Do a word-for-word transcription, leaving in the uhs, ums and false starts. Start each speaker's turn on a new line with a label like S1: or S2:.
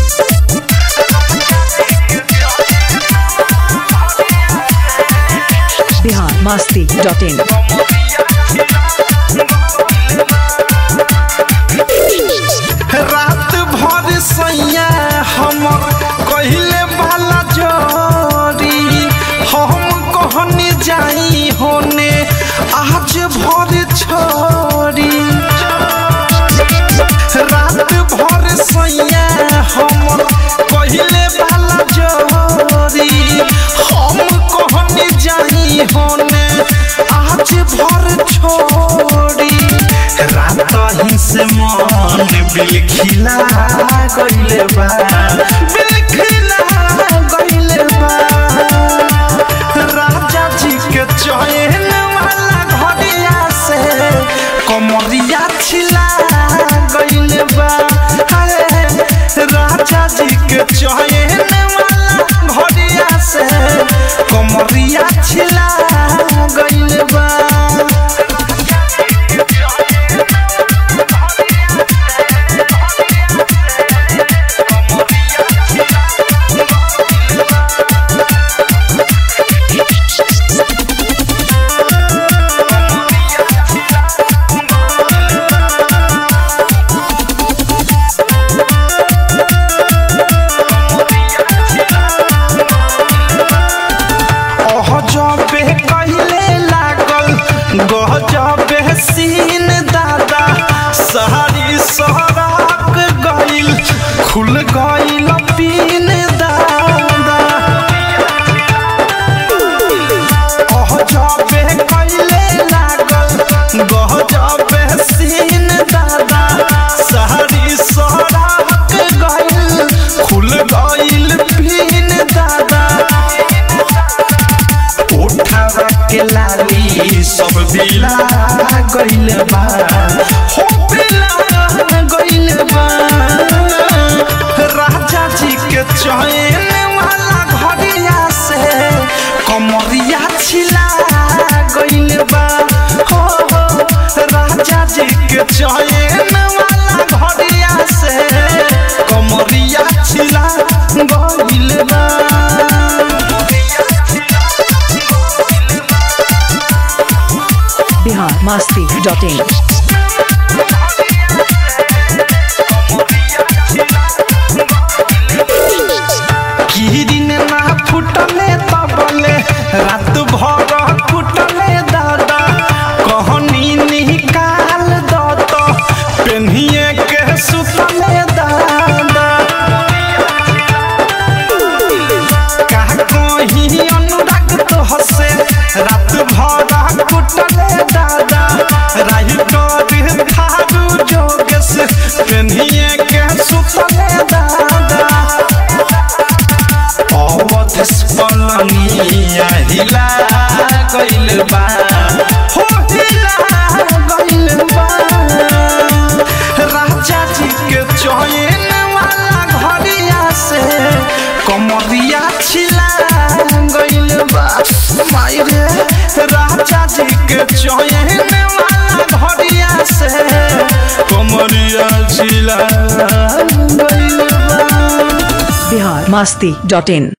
S1: Bihar Masti dot इन।
S2: रात भर सैया हमर कहले वाला जोरी हम कहने जाई होने आज भर छोड़ी। रात भर सैया हमर कहले वाला जोरी हम कहने जाई होने आज भर छोड़ी। रात ही से मन बिलखिला गइले बा बिलखिला गइले बा। राजा जी के चैन वाला घड़िया से कमरिया छिला गइले बा। राजा जी के चैन वाला घड़िया से कमरिया छिला गइले बा। गजबे सीन दादा सारी सहराक गइल खुल गइल पीन दादा। गजबे कइले लागल गजबे सीन दादा सारी सहराक गइल खुल गइल पीन दादा। उठावा के लाली सब बिला गइल बा हो बिला गइल बा। राजा जी के चैन वाला घड़िया से कमरिया छिला गइल बा हो हो। राजा जी के चैन वाला घड़िया से कमरिया छिला गइल बा।
S1: Bihar Masti dot in.
S2: की दिन ना फुटले तबले रात भर फुटले दादा कहनी निकाल दत पेन्हिए के सुतले दादा। का कहीं अनुराग तो हसे रात भर फुटले दादा राही कर थारू जोगेस पेन्हिए के सुतले दादा। अवधेश पलनिया हिला गइल बा हो हिला गइल बा। राजा जी के चैन वाला घड़िया से कमरिया छिला गइल बा। मायरे राजा जी के चैन वाला घड़िया से कमरिया छिला गइल बा।
S1: बिहार मस्ती डॉट इन।